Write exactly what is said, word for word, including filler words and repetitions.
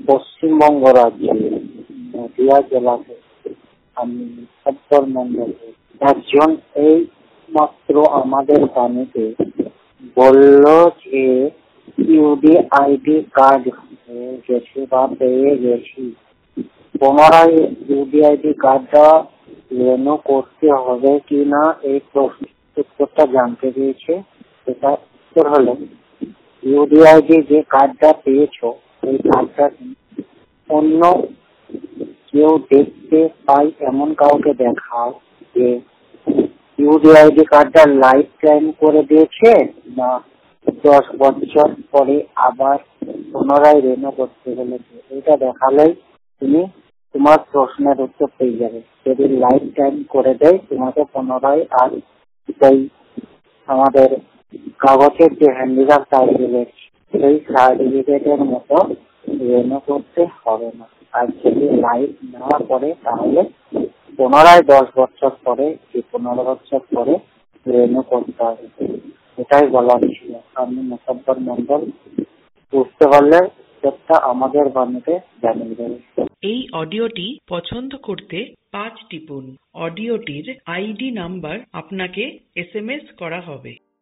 পশ্চিমবঙ্গ রাজ্যে নদিয়া জেলাতে আমি সব্বর মন্ডলে একজন এই মাত্র আমাদের বাণীতে বলল যে ইউডি আইডি কার্ড হয়ে গেছে বা পেয়ে গেছি, পুনরায় ইউডি আইডি কার্ডটা রেনু করতে হবে কিনা এই প্রশ্ন উত্তরটা জানতে দিয়েছে। সেটা উত্তর হলো, ইউডি আইডি যে কার্ডটা পেয়েছো এই কার্ডটা অন্য কেউ দেখতে পাই এমন কাউকে দেখাও যে ইউডি আইডি কার্ডটা লাইফ টাইম করে দিয়েছে, না দশ বছর পরে আবার পুনরায় রেনু করতে বলেছে। এটা দেখালেই তুমি তোমার প্রশ্নের উত্তর পেয়ে যাবে। যদি লাইফ টাইম করে দেয়, তোমাকে পুনরায় আর সেই আমাদের কাগজের যে হ্যান্ডিক্যাপ সার্টিফিকেট সেই সার্টিফিকেটের মতো রেনু করতে হবে না। আর যদি লাইফ না করে তাহলে পুনরায় দশ বছর পরে কি পনেরো বছর পরে রেনু করতে হবে। এটাই বলার ছিল। আমি মুসাফর মন্ডল, বুঝতে পারলে উত্তরটা আমাদের বাণীতে জানিয়ে দেবে। এই অডিওটি পছন্দ করতে পাঁচ টিপুন। অডিওটির আইডি নাম্বার আপনাকে এস এম এস করা হবে।